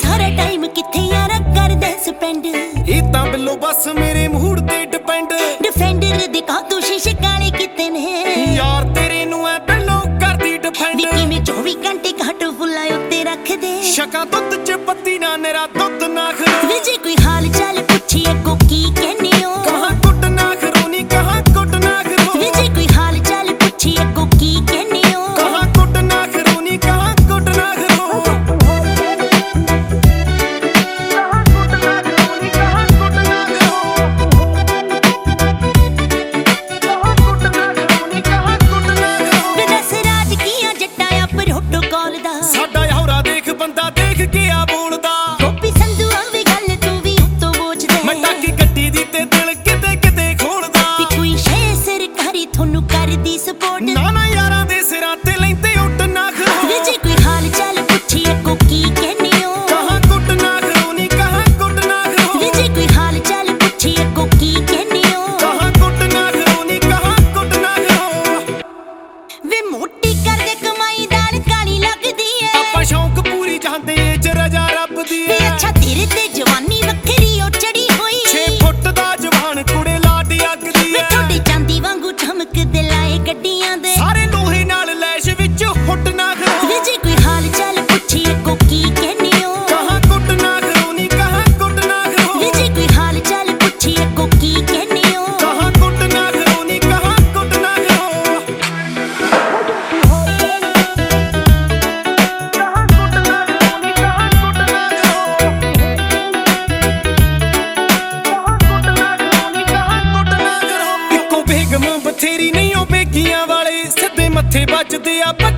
ਸਾਰਾ ਟਾਈਮ ਕਿੱਥੇ ਯਾਰਾ ਕਰਦਾ ਸਪੈਂਡ ਇਹ ਤਾਂ ਬਿੱਲੋ ਬਸ ਮੇਰੇ ਮੂਡ ਤੇ ਡਿਪੈਂਡ ਡਿਫੈਂਡਰ ਦੇ ਕਾ ਤੂੰ ਸ਼ੀਸ਼ੇ ਕਾਲੇ ਕਿਤੇ ਨੇ ਯਾਰ ਤੇਰੇ ਨੂੰ ਐ ਬਿੱਲੋ ਕਰਦੀ ਡਿਫੈਂਡ ਵੀ ਕਿਵੇਂ 24 ਘੰਟੇ ਘਾਟ ਫੁੱਲਾ ਉੱਤੇ ਰੱਖਦੇ ਸ਼ਕਾਂ ਦੁੱਧ ਚ ਪੱਤੀ ਨਾ ਨੇਰਾ ਦੁੱਧ ਨਾ ਖਰੂ ਵੇ ਜੇ ਕੋਈ ਹਾਲ ਚਾਲ ਪੁੱਛੀਏ ਕੋ ਕੀ ਕਹਿੰਦੇ ਹੋ ਕਹਾਂ ਕੁੱਟ ਨਾ ਖਰੋਨੀ ਕਹਾਂ ਕੁੱਟ ਨਾ ਖਰੋ ਵੇ ਜੇ ਕੋਈ ਹਾਲ ਚਾਲ ਪੁੱਛੀਏ ਕੋ ਕੀ ਕਹਿੰਦੇ ਹੋ ਕਹਾਂ ਕੁੱਟ ਨਾ ਖਰੋਨੀ ਕਹਾਂ ਕੁੱਟ ਨਾ ਖਰੋ ਵੇ ਦੱਸ ਰਾਜ ਕੀਆਂ ਜੱਟਾਂ ਆ ਪ੍ਰੋਟੋਕਾਲ ਦਾ ਸਾਡਾ ਹੌਰਾ ਦੇਖ ਬੰਦਾ ਦੇਖ ਕੇ ਆ ਬੋਲਦਾ ਗੋਪੀ ਸੰਧੂ ਆਵੇ ਗੱਲ ਤੂੰ ਵੀ ਉੱਤੋਂ ਬੋਝਦੇ ਮੈਂ ਟਾਕੀ ਗੱਡੀ ਦੀ ਤੇ ਦਿਲ ਕਿਤੇ ਕਿਤੇ ਖੋਲਦਾ ਵੀ ਕੋਈ ਸ਼ੈ ਸਰਕਾਰੀ ਤੁਹਾਨੂੰ ਕਰਦੀ ਸਪੋਰਟ ਨਾ ਨਾ ਯਾਰਾਂ ਦੇ ਸਿਰਾਂ ਤੇ ਲੈਂਦੇ ਉੱਡ ਨਾ ਖਰੋ ਵੇ ਜੇ ਕੋਈ ਹਾਲ ਚਾਲ ਪੁੱਛੀਏ ਕੋ ਕੀ ਕਹਿੰਦੇ ਹੋ ਕਹਾਂ ਕੁੱਟ ਨਾ ਖਰੋਨੀ ਕਹਾਂ ਕੁੱਟ ਨਾ ਖਰੋ ਵੇ ਜੇ ਕੋਈ ਹਾਲ ਚਾਲ ਪੁੱਛੀਏ ਕੋ ਕੀ ਕਹਿੰਦੇ ਹੋ ਕਹਾਂ ਕੁੱਟ ਨਾ ਖਰੋਨੀ ਕਹਾਂ ਕੁੱਟ ਨਾ ਖਰੋ ਵੇ ਮੋਟੀ ਕਰਦੇ ਕਮਾਈ ਦਾਲ ਕਾਲੀ ਲੱਗਦੀ ਏ ਆਪਾਂ ਸ਼ੌਂਕ ਪੂਰੀ ਜਾਂਦੇ ਏ ਚ ਰਜਾ ਰੱਬ ਦੀ ਵੇ ਏ ਅੱਛਾ ਤੇਰੇ ਤੇ ਜਵਾਨੀ ਵੱਖਰੀ ਉਹ ਚੜੀ ਹੋਈ 6 ਫੁੱਟ ਦਾ ਜਵਾਨ ਕੁੜੇ ਲਾਡੀ ਅੱਗਦੀ ਵੇ ਏ ਤੁਹਾਡੇ ਚਾਂਦੀ ਵਾਂਗੂ ਚਮਕਦੇ ਲਾਏ ਗੱਡੀਆਂ ਦੇ ਸਾਰੇ ਲੋਹੇ ਨਾਲ ਲੈਸ਼ ਵਿੱਚ ਹੁੱਟ ਨਾ ਖਰੋ ਵੇ ਜੇ ਕੋਈ ਹਾਲ ਚਾਲ ਪੁੱਛੀਏ ਕੋ ਕੀ ਕਹਿੰਦੇ ਹੋ ਕਹਾਂ ਕੁੱਟ ਨਾ ਖਰੋਨੀ ਕਹਾਂ ਕੁੱਟ ਨਾ ਖਰੋ ਵੇ ਜੇ ਕੋਈ ਹਾਲ ਚਾਲ ਪੁੱਛੀਏ ਕੋ ਕੀ ਕਹਿੰਦੇ ਹੋ ਕਹਾਂ ਕੁੱਟ ਨਾ ਖਰੋਨੀ ਕਹਾਂ ਕੁੱਟ ਨਾ ਖਰੋ ਇੱਕੋ ਬੇਗਮ ਬਥੇਰੀ ਨਹੀਂ ਉਹ ਬੇਗੀਆਂ ਵਾਲੇ ਸਿੱਧੇ ਮੱਥੇ ਵੱਜਦੇ ਆ